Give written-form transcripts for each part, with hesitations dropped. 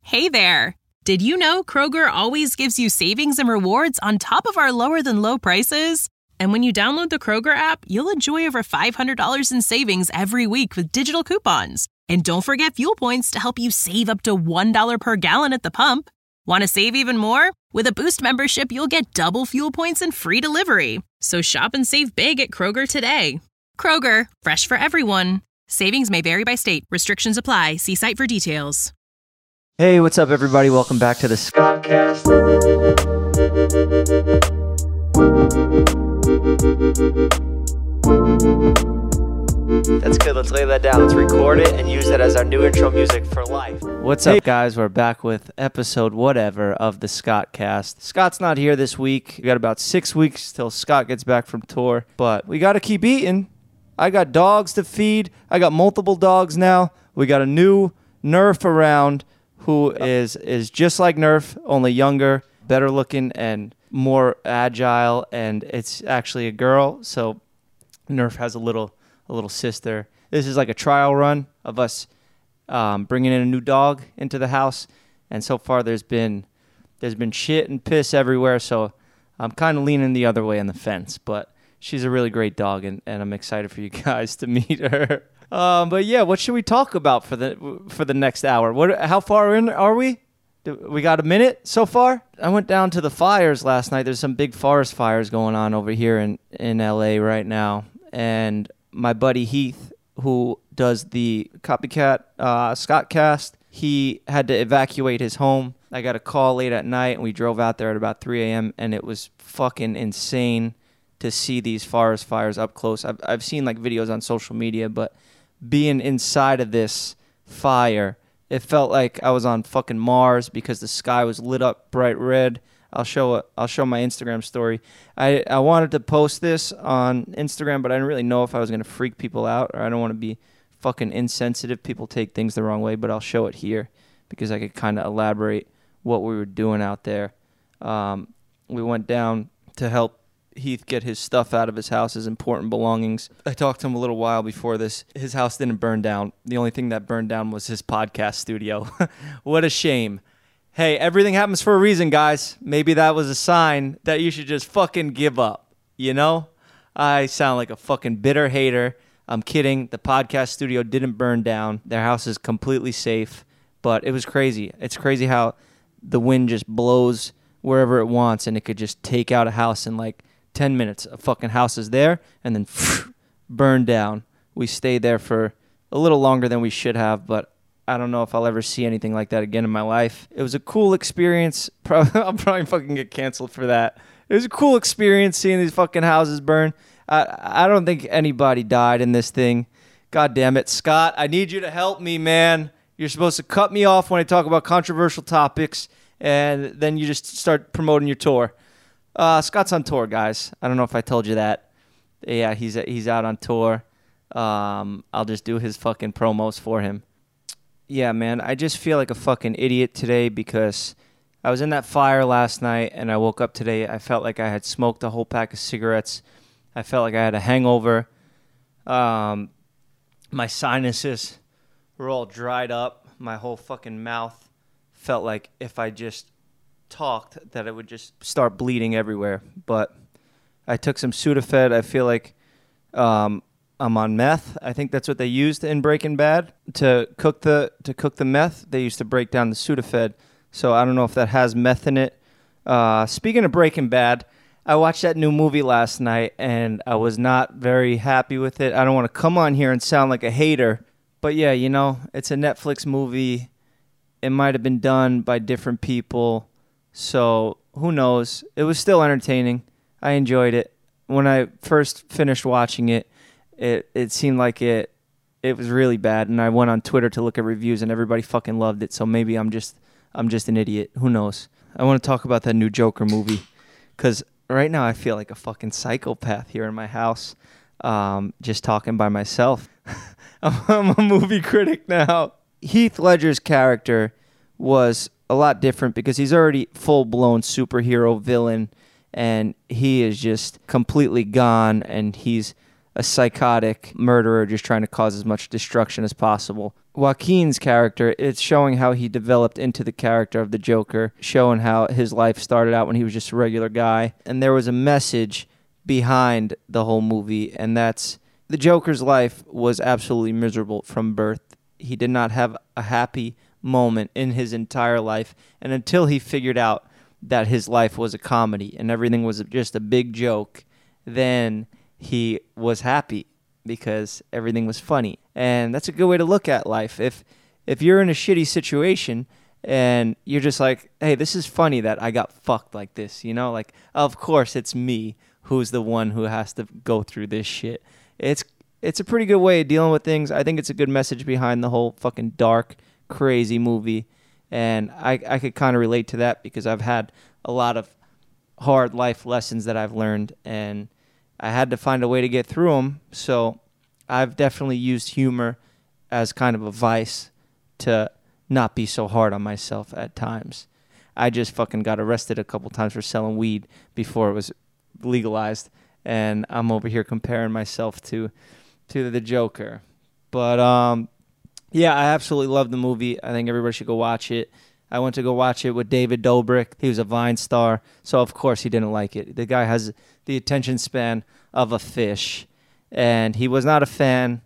Hey there! Did you know Kroger always gives you savings and rewards on top of our lower-than-low prices? And when you download the Kroger app, you'll enjoy over $500 in savings every week with digital coupons. And don't forget fuel points to help you save up to $1 per gallon at the pump. Want to save even more? With a Boost membership, you'll get double fuel points and free delivery. So shop and save big at Kroger today. Kroger, fresh for everyone. Savings may vary by state. Restrictions apply. See site for details. Hey, what's up, everybody? Welcome back to the Scottcast. That's good. Let's lay that down. Let's record it and use it as our new intro music for life. What's up, guys? We're back with episode whatever of the Scottcast. Scott's not here this week. We got about 6 weeks till Scott gets back from tour, but we got to keep eating. I got dogs to feed. I got multiple dogs now. We got a new Nerf around who is just like Nerf, only younger, better looking, and more agile, and it's actually a girl, so Nerf has a little sister. This is like a trial run of us bringing in a new dog into the house, and so far there's been shit and piss everywhere, so I'm kind of leaning the other way on the fence, but she's a really great dog, and I'm excited for you guys to meet her. But yeah, what should we talk about for the next hour? How far in are we? We got a minute so far? I went down to the fires last night. There's some big forest fires going on over here in LA right now. And my buddy Heath, who does the Copycat Scottcast, he had to evacuate his home. I got a call late at night, and we drove out there at about 3 a.m., and it was fucking insane to see these forest fires up close. I've seen like videos on social media, but being inside of this fire, it felt like I was on fucking Mars because the sky was lit up bright red. I'll show my Instagram story. I wanted to post this on Instagram, but I didn't really know if I was going to freak people out, or I don't want to be fucking insensitive. People take things the wrong way, but I'll show it here because I could kind of elaborate what we were doing out there. We went down to help Heath get his stuff out of his house, his important belongings. I talked to him a little while before this. His house didn't burn down. The only thing that burned down was his podcast studio. What a shame. Hey, everything happens for a reason, guys. Maybe that was a sign that you should just fucking give up, you know? I sound like a fucking bitter hater. I'm kidding. The podcast studio didn't burn down. Their house is completely safe, but it was crazy. It's crazy how the wind just blows wherever it wants, and it could just take out a house in like 10 minutes. A fucking house is there, and then burned down. We stayed there for a little longer than we should have, but I don't know if I'll ever see anything like that again in my life. It was a cool experience. I'll probably fucking get canceled for that. It was a cool experience seeing these fucking houses burn. I don't think anybody died in this thing. God damn it. Scott, I need you to help me, man. You're supposed to cut me off when I talk about controversial topics, and then you just start promoting your tour. Scott's on tour, guys. I don't know if I told you that. Yeah, he's out on tour. I'll just do his fucking promos for him. Yeah, man, I just feel like a fucking idiot today because I was in that fire last night, and I woke up today. I felt like I had smoked a whole pack of cigarettes. I felt like I had a hangover. My sinuses were all dried up. My whole fucking mouth felt like if I just talked that it would just start bleeding everywhere. But I took some Sudafed. I feel like I'm on meth. I think that's what they used in Breaking Bad to cook the meth. They used to break down the Sudafed. So I don't know if that has meth in it. Speaking of Breaking Bad, I watched that new movie last night, and I was not very happy with it. I don't want to come on here and sound like a hater, but yeah, you know, it's a Netflix movie. It might have been done by different people, so who knows? It was still entertaining. I enjoyed it. When I first finished watching it, it seemed like it was really bad, and I went on Twitter to look at reviews, and everybody fucking loved it, so maybe I'm just an idiot. Who knows? I want to talk about that new Joker movie, because right now I feel like a fucking psychopath here in my house, just talking by myself. I'm a movie critic now. Heath Ledger's character was a lot different because he's already full-blown superhero villain, and he is just completely gone, and he's a psychotic murderer just trying to cause as much destruction as possible. Joaquin's character, it's showing how he developed into the character of the Joker, showing how his life started out when he was just a regular guy. And there was a message behind the whole movie, and that's the Joker's life was absolutely miserable from birth. He did not have a happy moment in his entire life, and until he figured out that his life was a comedy and everything was just a big joke, then he was happy because everything was funny. And that's a good way to look at life. If you're in a shitty situation and you're just like, hey, this is funny that I got fucked like this, you know? Like, of course it's me who's the one who has to go through this shit. It's a pretty good way of dealing with things. I think it's a good message behind the whole fucking dark, crazy movie. And I could kind of relate to that because I've had a lot of hard life lessons that I've learned, and I had to find a way to get through them. So I've definitely used humor as kind of a vice to not be so hard on myself at times. I just fucking got arrested a couple times for selling weed before it was legalized, and I'm over here comparing myself to the Joker. But yeah, I absolutely love the movie. I think everybody should go watch it. I went to go watch it with David Dobrik. He was a Vine star, so of course he didn't like it. The guy has the attention span of a fish, and he was not a fan,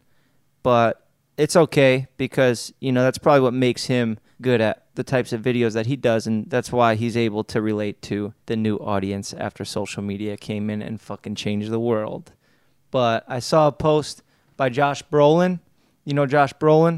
but it's okay because, you know, that's probably what makes him good at the types of videos that he does, and that's why he's able to relate to the new audience after social media came in and fucking changed the world. But I saw a post by Josh Brolin. You know Josh Brolin?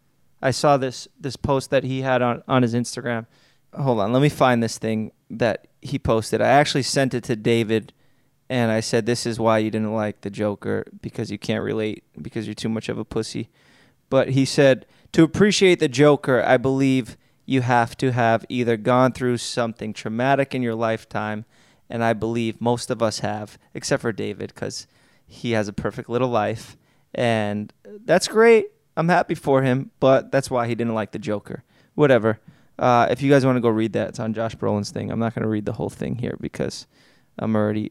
I saw this post that he had on his Instagram. Hold on, let me find this thing that he posted. I actually sent it to David, and I said, this is why you didn't like the Joker, because you can't relate, because you're too much of a pussy. But he said, to appreciate the Joker, I believe you have to have either gone through something traumatic in your lifetime, and I believe most of us have, except for David, because he has a perfect little life, and that's great. I'm happy for him, but that's why he didn't like the Joker. Whatever. If you guys want to go read that, it's on Josh Brolin's thing. I'm not going to read the whole thing here because I'm already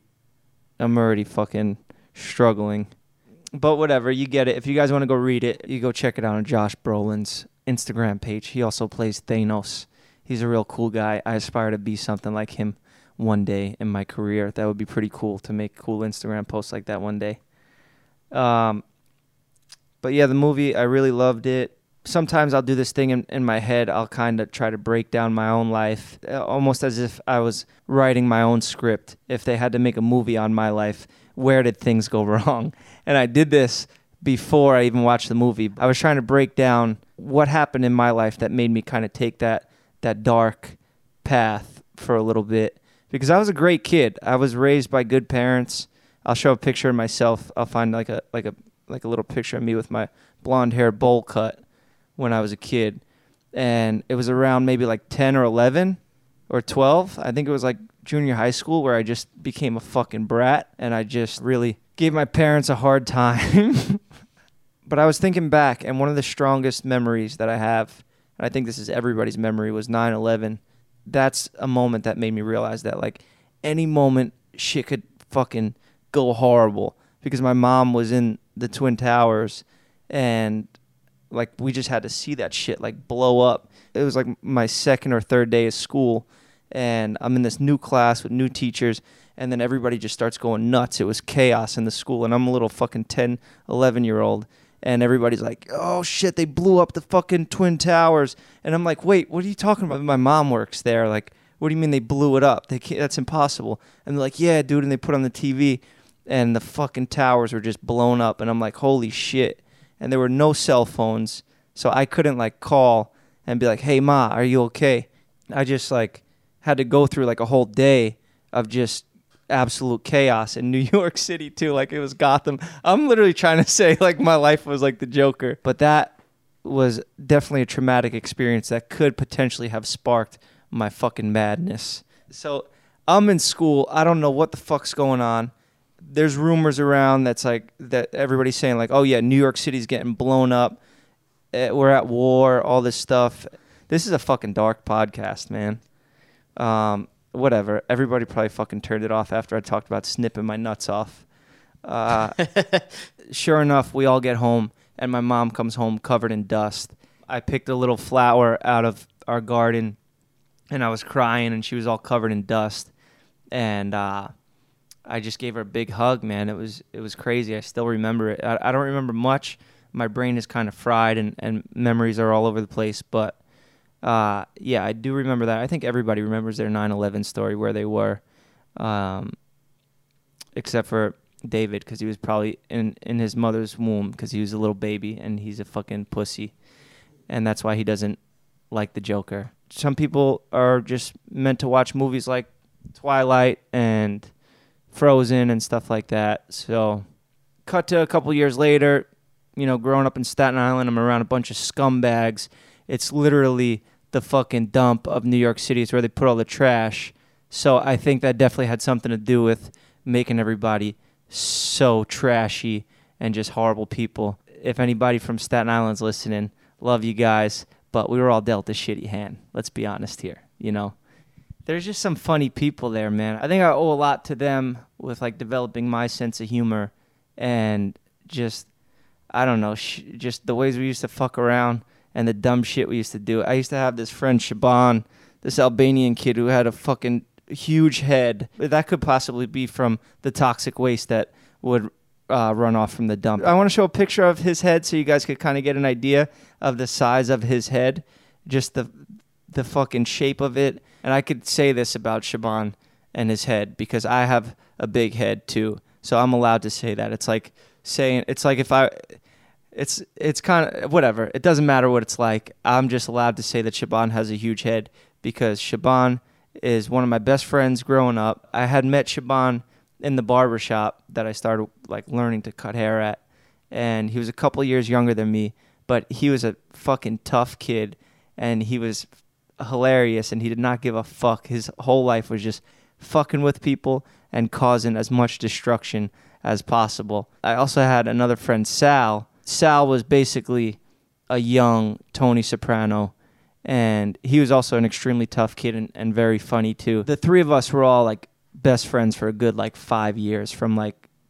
fucking struggling. But whatever, you get it. If you guys want to go read it, you go check it out on Josh Brolin's Instagram page. He also plays Thanos. He's a real cool guy. I aspire to be something like him one day in my career. That would be pretty cool to make cool Instagram posts like that one day. But yeah, the movie, I really loved it. Sometimes I'll do this thing in my head. I'll kind of try to break down my own life, almost as if I was writing my own script. If they had to make a movie on my life, where did things go wrong? And I did this before I even watched the movie. I was trying to break down what happened in my life that made me kind of take that dark path for a little bit. Because I was a great kid. I was raised by good parents. I'll show a picture of myself. I'll find like a little picture of me with my blonde hair bowl cut when I was a kid. And it was around maybe like 10 or 11 or 12. I think it was like junior high school where I just became a fucking brat and I just really gave my parents a hard time. But I was thinking back, and one of the strongest memories that I have, and I think this is everybody's memory, was 9/11. That's a moment that made me realize that like any moment shit could fucking go horrible, because my mom was in the Twin Towers and like we just had to see that shit like blow up. It was like my second or third day of school, and I'm in this new class with new teachers, and then everybody just starts going nuts. It was chaos in the school, and I'm a little fucking 10, 11-year-old, and everybody's like, oh shit, they blew up the fucking Twin Towers. And I'm like, wait, what are you talking about? My mom works there. Like, what do you mean they blew it up? That's impossible. And they're like, yeah, dude. And they put on the TV, and the fucking towers were just blown up. And I'm like, holy shit. And there were no cell phones, so I couldn't like call and be like, hey ma, are you okay? I just like had to go through like a whole day of just absolute chaos in New York City too. Like it was Gotham. I'm literally trying to say like my life was like the Joker. But that was definitely a traumatic experience that could potentially have sparked my fucking madness. So I'm in school. I don't know what the fuck's going on. There's rumors around that's like that everybody's saying like, oh yeah, New York City's getting blown up. We're at war, all this stuff. This is a fucking dark podcast, man. Whatever. Everybody probably fucking turned it off after I talked about snipping my nuts off. Sure enough, we all get home, and my mom comes home covered in dust. I picked a little flower out of our garden, and I was crying, and she was all covered in dust. And I just gave her a big hug, man. It was crazy. I still remember it. I don't remember much. My brain is kind of fried, and memories are all over the place. But, yeah, I do remember that. I think everybody remembers their 9/11 story, where they were, except for David, because he was probably in his mother's womb because he was a little baby, and he's a fucking pussy. And that's why he doesn't like the Joker. Some people are just meant to watch movies like Twilight and Frozen and stuff like that. So, cut to a couple years later, growing up in Staten Island, I'm around a bunch of scumbags. It's literally the fucking dump of New York City. It's where they put all the trash. So I think that definitely had something to do with making everybody so trashy and just horrible people. If anybody from Staten Island's listening, love you guys, but we were all dealt a shitty hand. Let's be honest here, There's just some funny people there, man. I think I owe a lot to them with, developing my sense of humor and just, I don't know, just the ways we used to fuck around and the dumb shit we used to do. I used to have this friend, Shaban, this Albanian kid who had a fucking huge head. That could possibly be from the toxic waste that would run off from the dump. I want to show a picture of his head so you guys could kind of get an idea of the size of his head, just the fucking shape of it. And I could say this about Shaban and his head because I have a big head too. So I'm allowed to say that. It's like it's kind of whatever. It doesn't matter what it's like. I'm just allowed to say that Shaban has a huge head because Shaban is one of my best friends growing up. I had met Shaban in the barbershop that I started learning to cut hair at. And he was a couple years younger than me, but he was a fucking tough kid and he was hilarious and he did not give a fuck. His whole life was just fucking with people and causing as much destruction as possible. I also had another friend, Sal. Sal was basically a young Tony Soprano, and he was also an extremely tough kid and very funny too. The three of us were all best friends for a good 5 years, from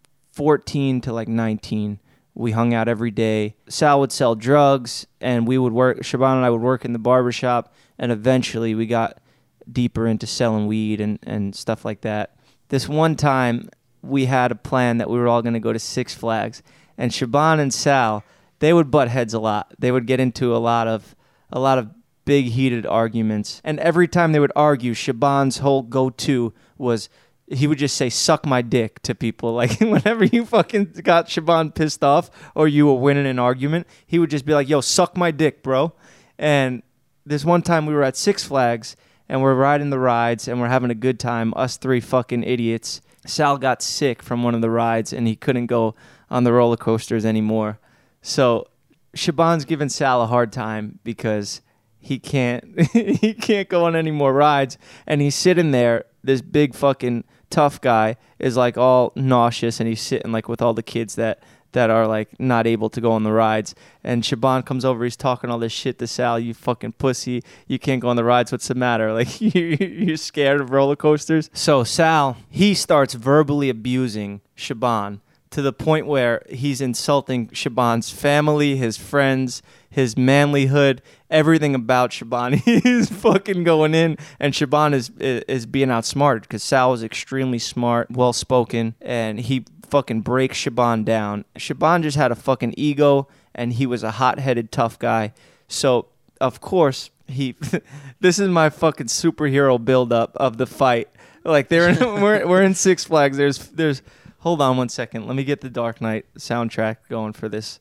14 to 19. We hung out every day. Sal would sell drugs, and we would work. Shaban and I would work in the barbershop, and eventually we got deeper into selling weed and stuff like that. This one time, we had a plan that we were all going to go to Six Flags, and Shaban and Sal, they would butt heads a lot. They would get into a lot of big heated arguments, and every time they would argue, Shaban's whole go-to was he would just say, "Suck my dick" to people. Whenever you fucking got Shaban pissed off or you were winning an argument, he would just be like, "Yo, suck my dick, bro." And this one time we were at Six Flags and we're riding the rides and we're having a good time, us three fucking idiots. Sal got sick from one of the rides and he couldn't go on the roller coasters anymore. So Shaban's giving Sal a hard time because he can't go on any more rides, and he's sitting there. This big fucking tough guy is all nauseous, and he's sitting with all the kids that are not able to go on the rides. And Shaban comes over, he's talking all this shit to Sal. "You fucking pussy, you can't go on the rides. What's the matter? You're scared of roller coasters?" So Sal, he starts verbally abusing Shaban to the point where he's insulting Shaban's family, his friends, his manlyhood, everything about Shaban. He's fucking going in, and Shaban is being outsmarted because Sal is extremely smart, well-spoken, and he fucking breaks Shaban down. Shaban just had a fucking ego, and he was a hot-headed, tough guy. So, of course, this is my fucking superhero build-up of the fight. We're in Six Flags. There's hold on one second. Let me get the Dark Knight soundtrack going for this.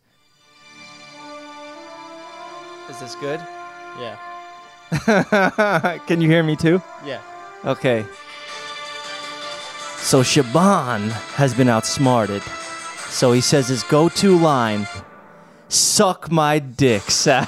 Is this good? Yeah. Can you hear me too? Yeah. Okay. So Shaban has been outsmarted. So he says his go-to line, "Suck my dick, Sal."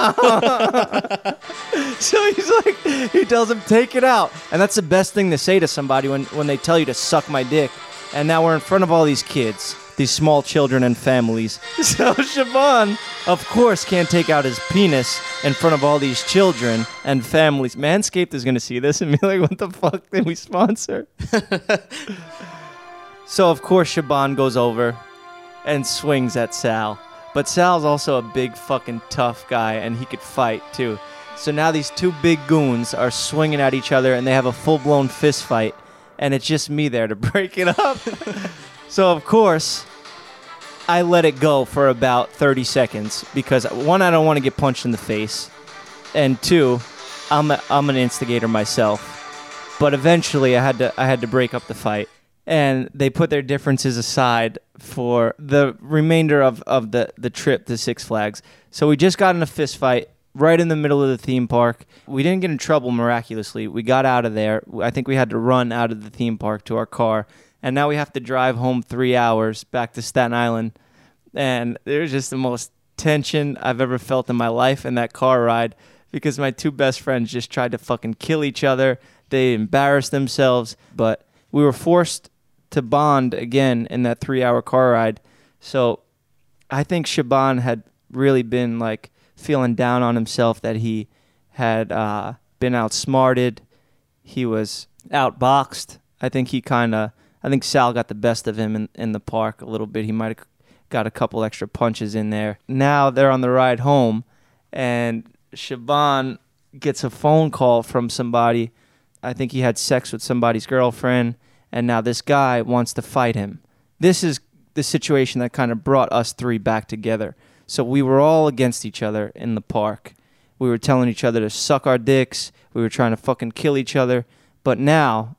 So he tells him, "Take it out." And that's the best thing to say to somebody when they tell you to suck my dick. And now we're in front of all these kids, these small children and families. So Shaban, of course, can't take out his penis in front of all these children and families. Manscaped is going to see this and be like, "What the fuck did we sponsor?" So, of course, Shaban goes over and swings at Sal. But Sal's also a big fucking tough guy, and he could fight, too. So now these two big goons are swinging at each other, and they have a full-blown fist fight, and it's just me there to break it up. So, of course, I let it go for about 30 seconds because, one, I don't want to get punched in the face, and two, I'm an instigator myself. But eventually, I had to break up the fight. And they put their differences aside for the remainder of the trip to Six Flags. So we just got in a fist fight right in the middle of the theme park. We didn't get in trouble miraculously. We got out of there. I think we had to run out of the theme park to our car. And now we have to drive home 3 hours back to Staten Island. And it was just the most tension I've ever felt in my life in that car ride because my two best friends just tried to fucking kill each other. They embarrassed themselves. But we were forced to bond again in that 3-hour car ride. So I think Shaban had really been like feeling down on himself that he had been outsmarted. He was outboxed. I think Sal got the best of him in the park a little bit. He might have got a couple extra punches in there. Now they're on the ride home and Shaban gets a phone call from somebody. I think he had sex with somebody's girlfriend. And now this guy wants to fight him. This is the situation that kind of brought us three back together. So we were all against each other in the park. We were telling each other to suck our dicks. We were trying to fucking kill each other. But now,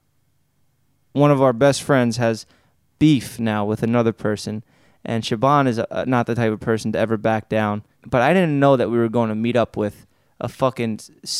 one of our best friends has beef now with another person. And Shaban is not the type of person to ever back down. But I didn't know that we were going to meet up with a fucking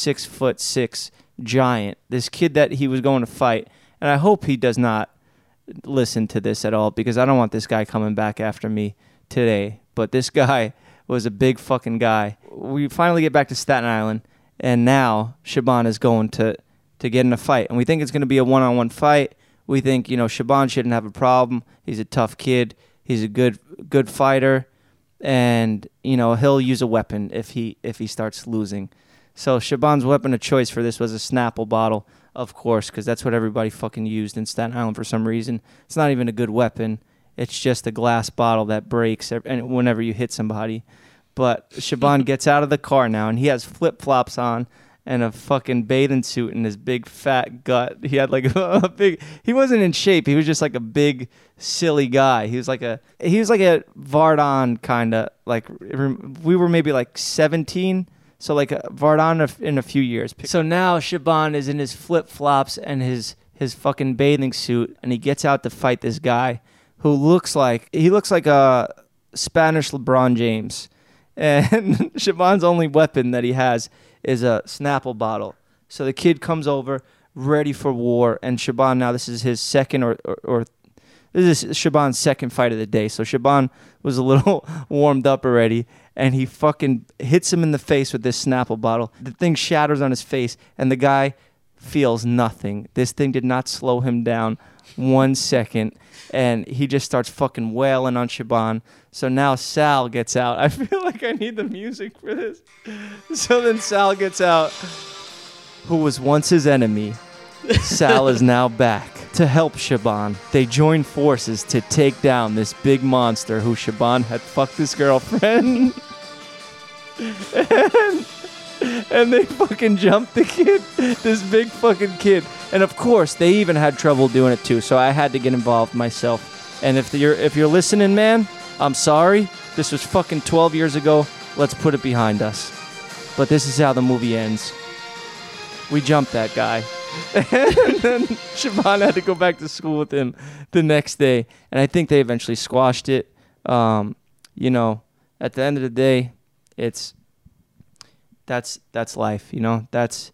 6'6" giant. This kid that he was going to fight. And I hope he does not listen to this at all because I don't want this guy coming back after me today. But this guy was a big fucking guy. We finally get back to Staten Island, and now Shaban is going to get in a fight. And we think it's going to be a one-on-one fight. We think, Shaban shouldn't have a problem. He's a tough kid. He's a good fighter. And, he'll use a weapon if he starts losing. So Shaban's weapon of choice for this was a Snapple bottle. Of course, because that's what everybody fucking used in Staten Island for some reason. It's not even a good weapon. It's just a glass bottle that breaks whenever you hit somebody. But Shaban gets out of the car now, and he has flip-flops on and a fucking bathing suit and his big fat gut. He had like he wasn't in shape. He was just like a big, silly guy. He was like a Vardon kind of, like, we were maybe like 17. So like Vardon in a few years. So now Shaban is in his flip-flops and his fucking bathing suit, and he gets out to fight this guy who looks like a Spanish LeBron James. And Shaban's only weapon that he has is a Snapple bottle. So the kid comes over ready for war, and Shaban now, this is his second or this is Shaban's second fight of the day. So Shaban was a little warmed up already, and he fucking hits him in the face with this Snapple bottle. The thing shatters on his face, and the guy feels nothing. This thing did not slow him down 1 second, and he just starts fucking wailing on Shaban. So now Sal gets out. I feel like I need the music for this. So then Sal gets out, who was once his enemy. Sal is now back to help Shaban. They join forces to take down this big monster who Shaban had fucked his girlfriend. And they fucking jumped the kid, this big fucking kid. And of course, they even had trouble doing it too, so I had to get involved myself. And if you're listening, man, I'm sorry. This was fucking 12 years ago. Let's put it behind us. But this is how the movie ends. We jumped that guy. And then Shaban had to go back to school with him the next day. And I think they eventually squashed it. At the end of the day, that's life, That's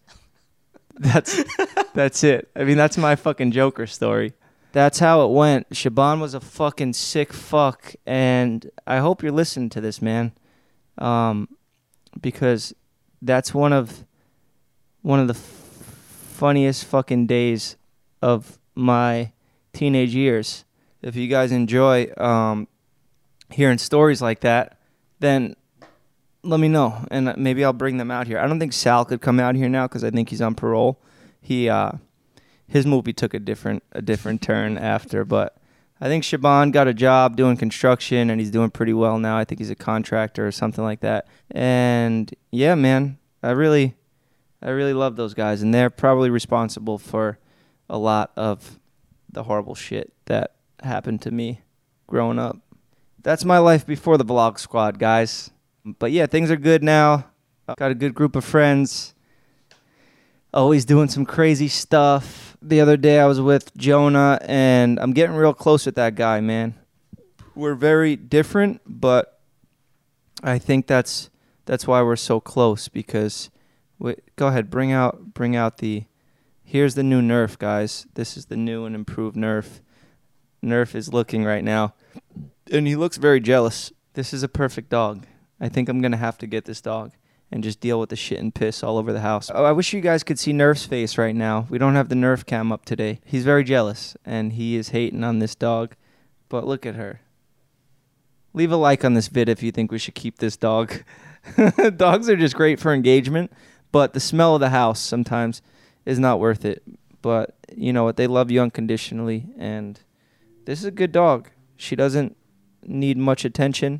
it. I mean, that's my fucking Joker story. That's how it went. Shaban was a fucking sick fuck, and I hope you're listening to this, man. Because that's one of the funniest fucking days of my teenage years. If you guys enjoy hearing stories like that, then let me know, and maybe I'll bring them out here. I don't think Sal could come out here now because I think he's on parole. His movie took a different turn after, but I think Shaban got a job doing construction, and he's doing pretty well now. I think he's a contractor or something like that. And yeah, man, I really love those guys, and they're probably responsible for a lot of the horrible shit that happened to me growing up. That's my life before the Vlog Squad, guys. But yeah, things are good now. Got a good group of friends. Always doing some crazy stuff. The other day I was with Jonah, and I'm getting real close with that guy, man. We're very different, but I think that's why we're so close, because go ahead, bring out the... Here's the new Nerf, guys. This is the new and improved Nerf. Nerf is looking right now, and he looks very jealous. This is a perfect dog. I think I'm going to have to get this dog and just deal with the shit and piss all over the house. Oh, I wish you guys could see Nerf's face right now. We don't have the Nerf cam up today. He's very jealous, and he is hating on this dog. But look at her. Leave a like on this vid if you think we should keep this dog. Dogs are just great for engagement, but the smell of the house sometimes is not worth it. But you know what? They love you unconditionally, and this is a good dog. She doesn't need much attention.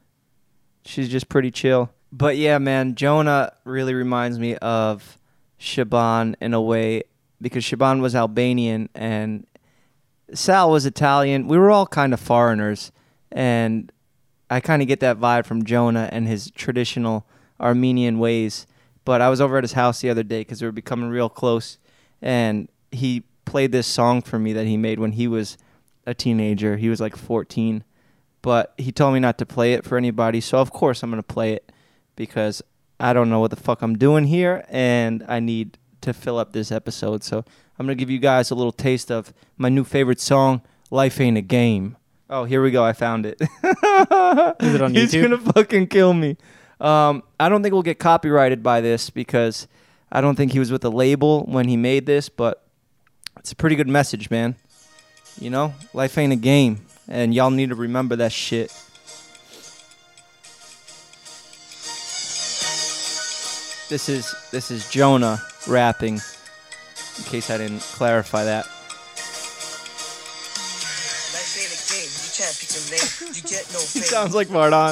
She's just pretty chill. But yeah, man, Jonah really reminds me of Shaban in a way, because Shaban was Albanian and Sal was Italian. We were all kind of foreigners, and I kind of get that vibe from Jonah and his traditional Armenian ways. But I was over at his house the other day because we were becoming real close, and he played this song for me that he made when he was a teenager. He was like 14, but he told me not to play it for anybody, so of course I'm going to play it, because I don't know what the fuck I'm doing here, and I need to fill up this episode. So I'm going to give you guys a little taste of my new favorite song, Life Ain't a Game. Oh, here we go. I found it. Is it on YouTube? He's going to fucking kill me. I don't think we'll get copyrighted by this, because I don't think he was with the label when he made this, but it's a pretty good message, man. You know, life ain't a game, and y'all need to remember that shit. This is Jonah rapping, in case I didn't clarify that. He sounds like Mardon.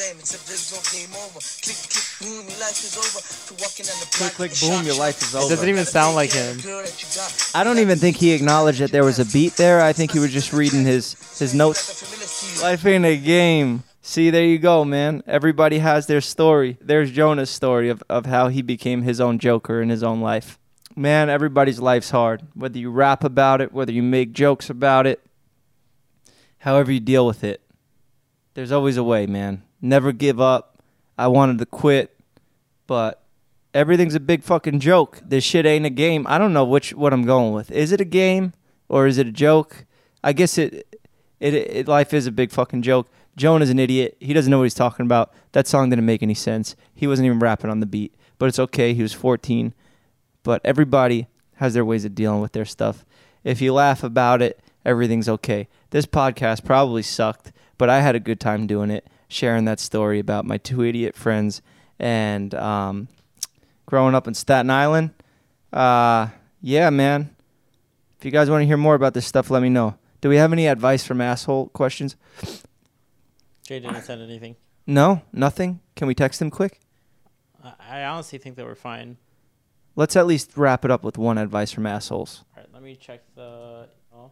Click, click, boom, your life is over. It doesn't even sound like him. I don't even think he acknowledged that there was a beat there. I think he was just reading his notes. Life ain't a game. See, there you go, man. Everybody has their story. There's Jonah's story of how he became his own Joker in his own life. Man, everybody's life's hard. Whether you rap about it, whether you make jokes about it, however you deal with it, there's always a way, man. Never give up. I wanted to quit, but everything's a big fucking joke. This shit ain't a game. I don't know what I'm going with. Is it a game or is it a joke? I guess life is a big fucking joke. Jonah's an idiot. He doesn't know what he's talking about. That song didn't make any sense. He wasn't even rapping on the beat, but it's okay. He was 14. But everybody has their ways of dealing with their stuff. If you laugh about it, everything's okay. This podcast probably sucked, but I had a good time doing it, sharing that story about my two idiot friends and growing up in Staten Island. Yeah, man. If you guys want to hear more about this stuff, let me know. Do we have any advice from asshole questions? Jay didn't send anything. No? Nothing? Can we text him quick? I honestly think that we're fine. Let's at least wrap it up with one advice from assholes. All right, let me check the...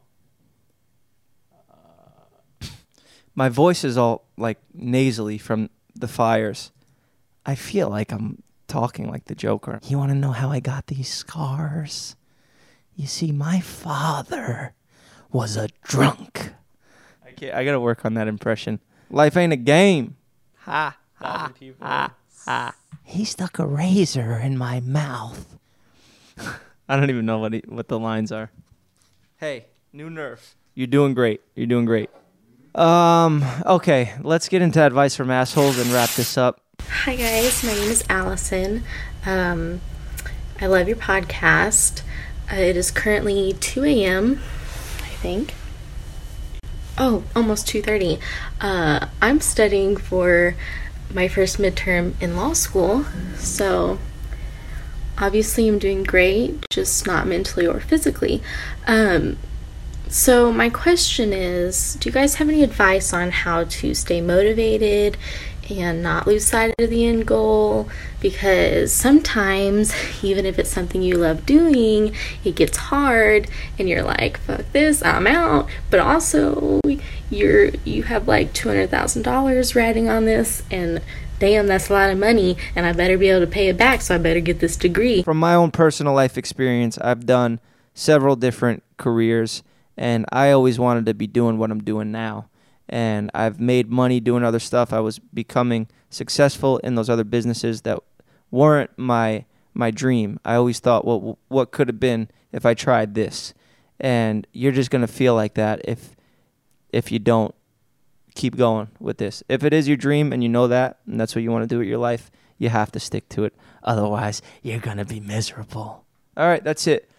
My voice is all, like, nasally from the fires. I feel like I'm talking like the Joker. You want to know how I got these scars? You see, my father was a drunk. I got to work on that impression. Life ain't a game. Ha, ha, ha, ha. He stuck a razor in my mouth. I don't even know what the lines are. Hey, new Nerf. You're doing great. You're doing great. Okay, let's get into advice from assholes and wrap this up. Hi guys, my name is Allison. I love your podcast. It is currently 2 a.m., I think. Oh, almost 2:30. I'm studying for my first midterm in law school, so obviously I'm doing great, just not mentally or physically. So my question is, do you guys have any advice on how to stay motivated and not lose sight of the end goal? Because sometimes, even if it's something you love doing, it gets hard and you're like, fuck this, I'm out. But also you have like $200,000 riding on this, and damn, that's a lot of money, and I better be able to pay it back, so I better get this degree. From my own personal life experience, I've done several different careers, and I always wanted to be doing what I'm doing now. And I've made money doing other stuff. I was becoming successful in those other businesses that weren't my dream. I always thought, well, what could have been if I tried this? And you're just going to feel like that if you don't keep going with this. If it is your dream and you know that, and that's what you want to do with your life, you have to stick to it. Otherwise, you're going to be miserable. All right, that's it.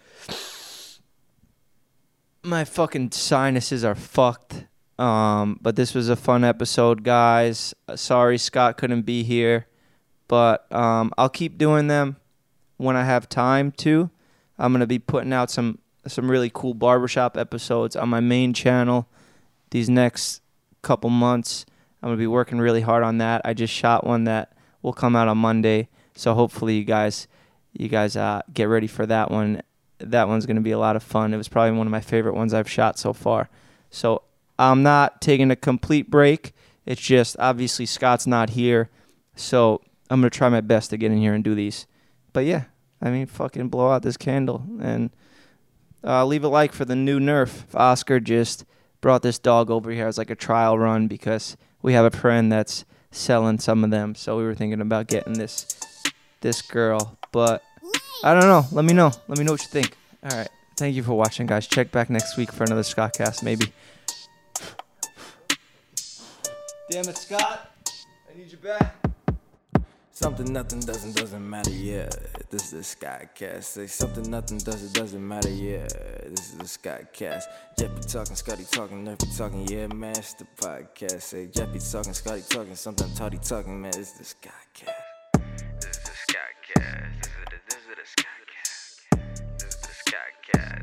My fucking sinuses are fucked. But this was a fun episode, guys. Sorry Scott couldn't be here, but I'll keep doing them when I have time to. I'm going to be putting out some really cool barbershop episodes on my main channel these next couple months. I'm going to be working really hard on that. I just shot one that will come out on Monday, so hopefully you guys get ready for that one. That one's going to be a lot of fun. It was probably one of my favorite ones I've shot so far. So I'm not taking a complete break. It's just obviously Scott's not here, so I'm going to try my best to get in here and do these. But yeah, I mean, fucking blow out this candle. And leave a like for the new Nerf. Oscar just brought this dog over here as like a trial run because we have a friend that's selling some of them. So we were thinking about getting this girl. But I don't know. Let me know. Let me know what you think. All right. Thank you for watching, guys. Check back next week for another Scottcast, maybe. Damn it, Scott. I need you back. Something, nothing, doesn't matter, yeah. This is the Scottcast. Say something, nothing, doesn't matter, yeah. This is the Scottcast. Jeppy talking, Scotty talking, Nerfy talking, yeah, man. It's the podcast. Say Jeppy talking, Scotty talking, something, Toddy talking, man. It's the Scottcast. This is the Scottcast. This is the Scottcast. This is the Scottcast.